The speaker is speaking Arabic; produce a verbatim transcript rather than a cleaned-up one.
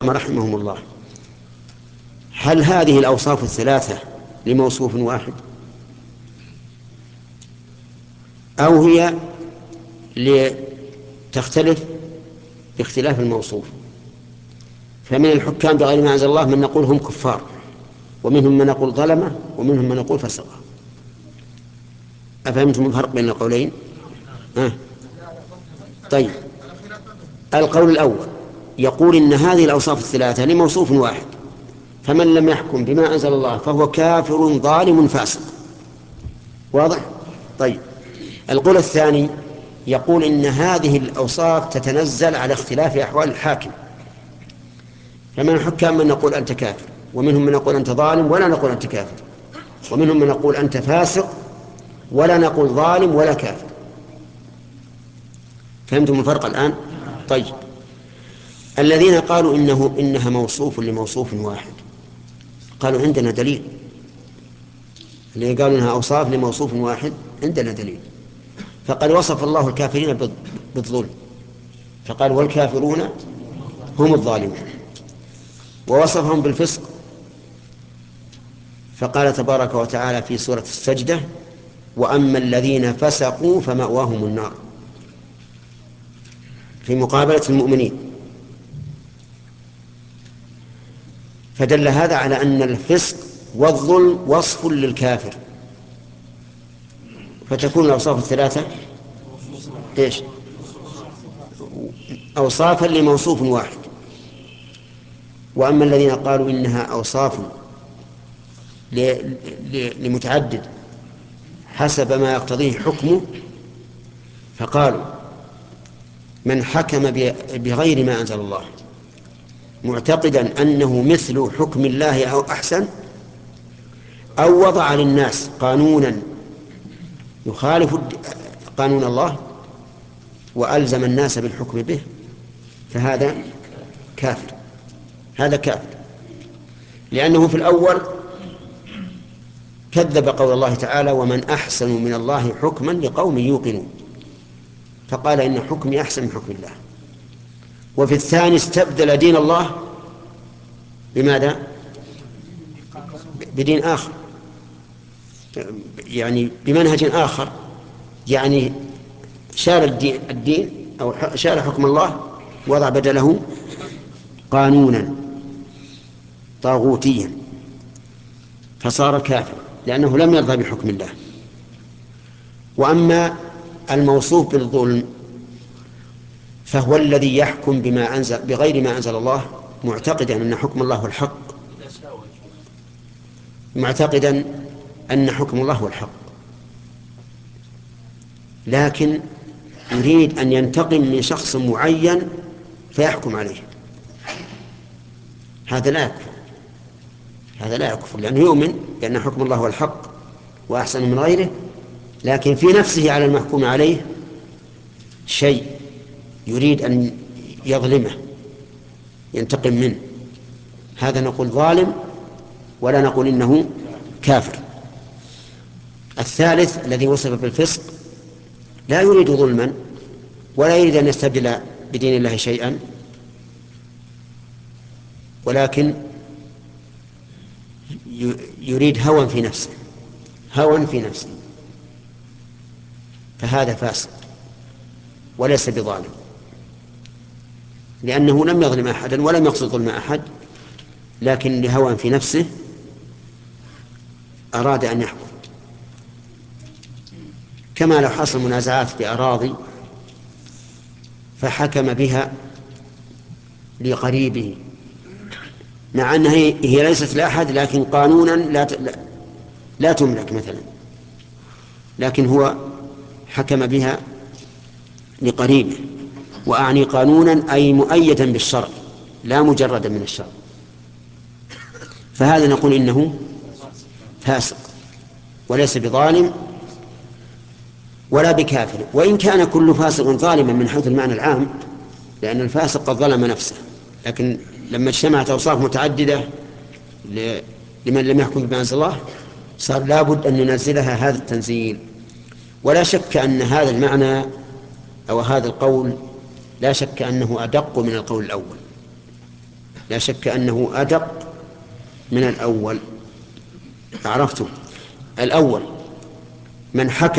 رحمهم الله، هل هذه الأوصاف الثلاثة لموصوف واحد أو هي لتختلف باختلاف الموصوف؟ فمن الحكام بغير ما أنزل الله من نقول هم كفار، ومنهم من نقول ظلمة، ومنهم من نقول فسقة. أفهمتم الفرق بين القولين؟ أه. طيب، القول الأول يقول إن هذه الأوصاف الثلاثة لموصوف واحد، فمن لم يحكم بما أنزل الله فهو كافر ظالم فاسق. واضح؟ طيب، القول الثاني يقول إن هذه الأوصاف تتنزل على اختلاف أحوال الحاكم، فمن الحكام من نقول أنت كافر، ومنهم من نقول أنت ظالم ولا نقول أنت كافر، ومنهم من نقول أنت فاسق ولا نقول ظالم ولا كافر. فهمتم الفرق الآن؟ طيب، الذين قالوا إنه إنها موصوف لموصوف واحد قالوا عندنا دليل. اللي قالوا إنها أوصاف لموصوف واحد عندنا دليل. فقد وصف الله الكافرين بالظلم فقال والكافرون هم الظالمون، ووصفهم بالفسق فقال تبارك وتعالى في سورة السجدة وأما الذين فسقوا فمأواهم النار، في مقابلة المؤمنين. فدل هذا على أن الفسق والظلم وصف للكافر، فتكون الأوصاف الثلاثة إيش؟ أوصافا لموصوف واحد. وأما الذين قالوا إنها أوصاف لمتعدد حسب ما يقتضيه حكمه، فقالوا من حكم بغير ما أنزل الله معتقدا أنه مثل حكم الله أو أحسن، أو وضع للناس قانونا يخالف قانون الله وألزم الناس بالحكم به، فهذا كافر. هذا كافر لأنه في الأول كذب قول الله تعالى ومن أحسن من الله حكما لقوم يوقنون، فقال إن حكمي أحسن من حكم الله. وفي الثاني استبدل دين الله بماذا؟ بدين آخر، يعني بمنهج آخر، يعني شال الدين, الدين أو شال حكم الله وضع بدله قانونا طاغوتيا، فصار كافر لأنه لم يرضى بحكم الله. وأما الموصوف بالظلم فهو الذي يحكم بما أنزل بغير ما أنزل الله معتقدا أن حكم الله هو الحق، معتقدا أن حكم الله هو الحق، لكن يريد أن ينتقم من شخص معين فيحكم عليه. هذا لا يكفر، هذا لا يكفر لأنه يؤمن بأن حكم الله هو الحق وأحسن من غيره، لكن في نفسه على المحكوم عليه شيء يريد أن يظلمه ينتقم منه، هذا نقول ظالم ولا نقول إنه كافر. الثالث الذي وصف بالفسق لا يريد ظلما ولا يريد أن يستبدل بدين الله شيئا، ولكن يريد هوى في نفسه، هوى في نفسه، فهذا فاسق وليس بظالم، لأنه لم يظلم أحدا ولم يقصد ظلم أحد، لكن لهوى في نفسه أراد أن يحكم. كما لو حصل منازعات في أراضي فحكم بها لقريبه مع أنها هي ليست لأحد، لكن قانونا لا لا تملك مثلا، لكن هو حكم بها لقريبه، وأعني قانونا أي مؤيدا بالشرع لا مجردا من الشرع، فهذا نقول إنه فاسق وليس بظالم ولا بكافر، وإن كان كل فاسق ظالما من حيث المعنى العام، لأن الفاسق قد ظلم نفسه، لكن لما اجتمعت أوصاف متعددة لمن لم يحكم بما أنزل الله صار لابد أن ننزلها هذا التنزيل. ولا شك أن هذا المعنى أو هذا القول لا شك أنه أدق من القول الأول، لا شك أنه أدق من الأول. عرفتم؟ الأول من حكم